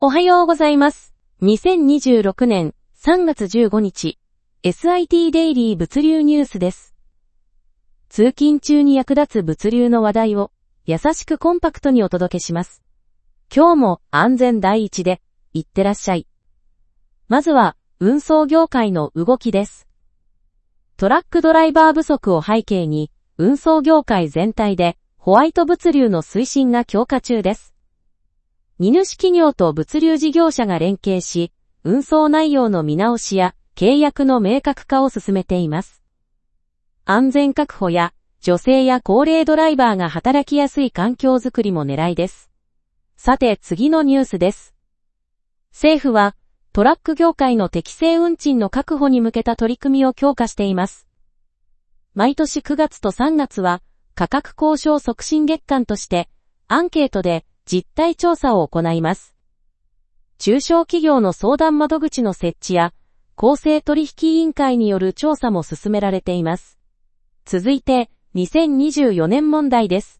おはようございます。2026年3月15日、SIT デイリー物流ニュースです。通勤中に役立つ物流の話題を優しくコンパクトにお届けします。今日も安全第一で、いってらっしゃい。まずは、運送業界の動きです。トラックドライバー不足を背景に、運送業界全体でホワイト物流の推進が強化中です。荷主企業と物流事業者が連携し、運送内容の見直しや契約の明確化を進めています。安全確保や女性や高齢ドライバーが働きやすい環境づくりも狙いです。さて次のニュースです。政府はトラック業界の適正運賃の確保に向けた取り組みを強化しています。毎年9月と3月は価格交渉促進月間としてアンケートで実態調査を行います。中小企業の相談窓口の設置や公正取引委員会による調査も進められています。続いて2024年問題です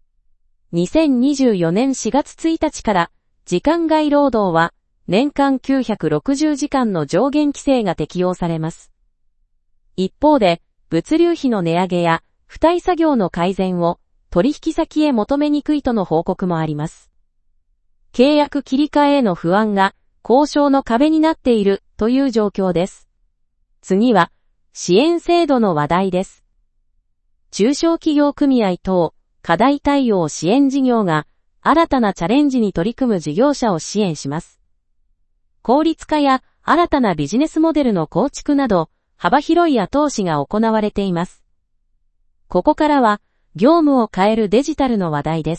。2024年4月1日から時間外労働は年間960時間の上限規制が適用されます。一方で物流費の値上げや付帯作業の改善を取引先へ求めにくいとの報告もあります。契約切り替えへの不安が交渉の壁になっているという状況です。次は支援制度の話題です。中小企業組合等課題対応支援事業が新たなチャレンジに取り組む事業者を支援します。効率化や新たなビジネスモデルの構築など幅広い後押しが行われています。ここからは業務を変えるデジタルの話題です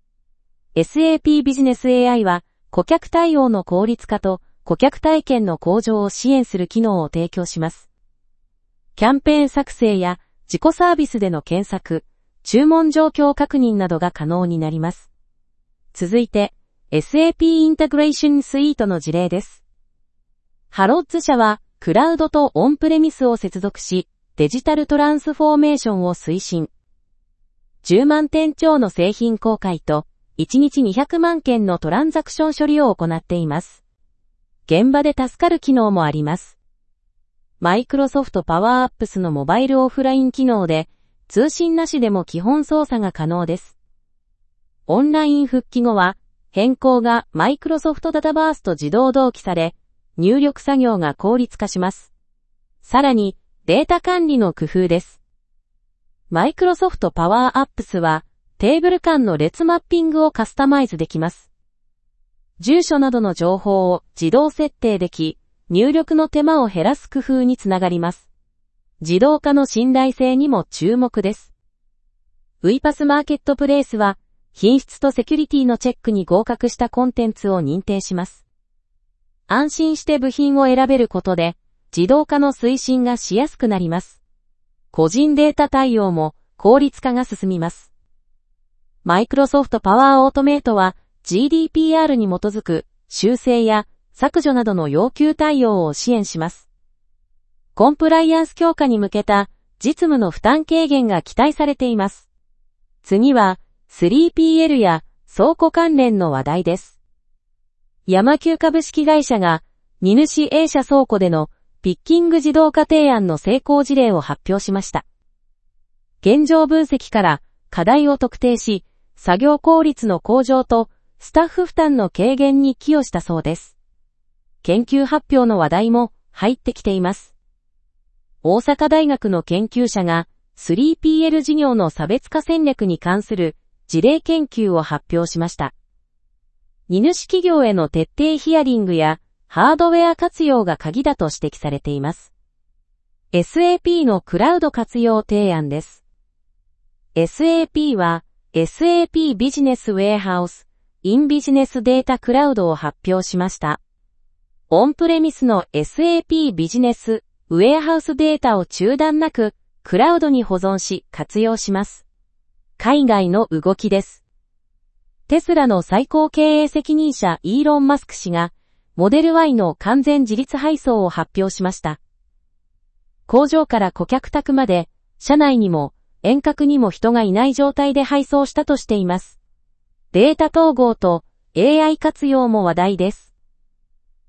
。SAP ビジネス AI は顧客対応の効率化と顧客体験の向上を支援する機能を提供します。キャンペーン作成や自己サービスでの検索、注文状況確認などが可能になります。続いて SAP インタグレーションスイートの事例です。ハロッズ社はクラウドとオンプレミスを接続し、デジタルトランスフォーメーションを推進。10万点超の製品公開と、1日200万件のトランザクション処理を行っています。現場で助かる機能もあります。マイクロソフトパワーアップスのモバイルオフライン機能で、通信なしでも基本操作が可能です。オンライン復帰後は、変更がマイクロソフトダタバースと自動同期され、入力作業が効率化します。さらに、データ管理の工夫です。マイクロソフトパワーアップスは、テーブル間の列マッピングをカスタマイズできます。住所などの情報を自動設定でき、入力の手間を減らす工夫につながります。自動化の信頼性にも注目です。ウイパスマーケットプレイスは、品質とセキュリティのチェックに合格したコンテンツを認定します。安心して部品を選べることで、自動化の推進がしやすくなります。個人データ対応も効率化が進みます。マイクロソフトパワーオートメイトは GDPR に基づく修正や削除などの要求対応を支援します。コンプライアンス強化に向けた実務の負担軽減が期待されています。次は 3PL や倉庫関連の話題です。ヤマキュー株式会社が荷主 A 社倉庫でのピッキング自動化提案の成功事例を発表しました。現状分析から課題を特定し、作業効率の向上とスタッフ負担の軽減に寄与したそうです。研究発表の話題も入ってきています。大阪大学の研究者が 3PL 事業の差別化戦略に関する事例研究を発表しました。荷主企業への徹底ヒアリングやハードウェア活用が鍵だと指摘されています。SAP のクラウド活用提案です。SAP は SAP ビジネスウェアハウス、インビジネスデータクラウドを発表しました。オンプレミスの SAP ビジネスウェアハウスデータを中断なくクラウドに保存し活用します。海外の動きです。テスラの最高経営責任者イーロン・マスク氏がモデル Y の完全自立配送を発表しました。工場から顧客宅まで、車内にも遠隔にも人がいない状態で配送したとしています。データ統合と AI 活用も話題です。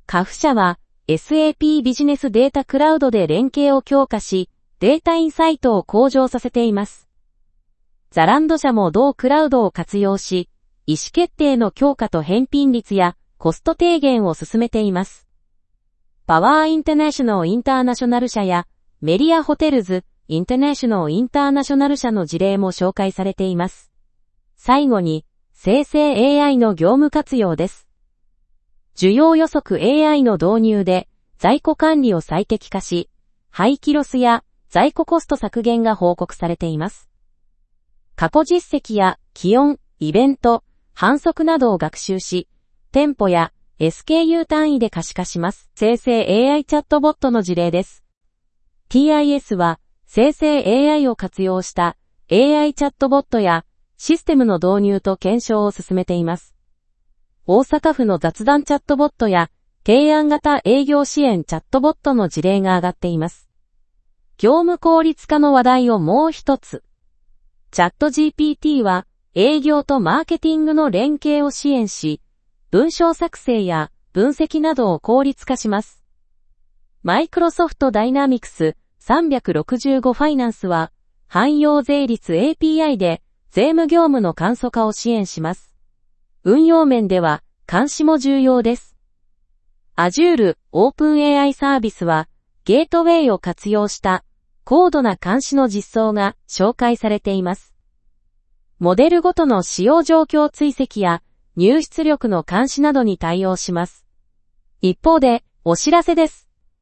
カフ社は SAP ビジネスデータクラウドで連携を強化し、データインサイトを向上させています。ザランド社も同クラウドを活用し、意思決定の強化と返品率やコスト低減を進めています。パワーインターナショナルインターナショナル社やメリアホテルズインターナショナルインターナショナル社の事例も紹介されています。最後に、生成 AI の業務活用です。需要予測 AI の導入で在庫管理を最適化し、廃棄ロスや在庫コスト削減が報告されています。過去実績や気温、イベント、反則などを学習し、店舗や SKU 単位で可視化します。生成 AI チャットボットの事例です。TIS は生成 AI を活用した AI チャットボットやシステムの導入と検証を進めています。大阪府の雑談チャットボットや提案型営業支援チャットボットの事例が挙がっています。業務効率化の話題をもう一つ。チャット GPT は営業とマーケティングの連携を支援し、文章作成や分析などを効率化します。マイクロソフトダイナミクス365ファイナンスは、汎用税率 API で税務業務の簡素化を支援します。運用面では、監視も重要です。Azure OpenAI サービスは、ゲートウェイを活用した高度な監視の実装が紹介されています。モデルごとの使用状況追跡や入出力の監視などに対応します。一方で、お知らせです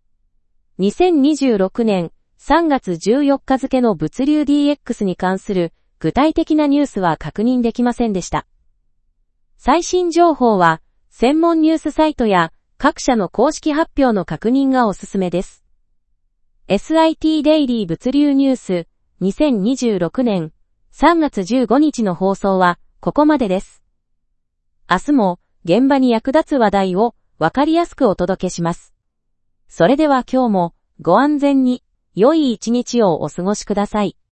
。2026年3月14日付の物流 DX に関する具体的なニュースは確認できませんでした。最新情報は専門ニュースサイトや各社の公式発表の確認がおすすめです。SIT デイリー物流ニュース2026年3月15日の放送はここまでです。明日も現場に役立つ話題をわかりやすくお届けします。それでは今日もご安全に良い一日をお過ごしください。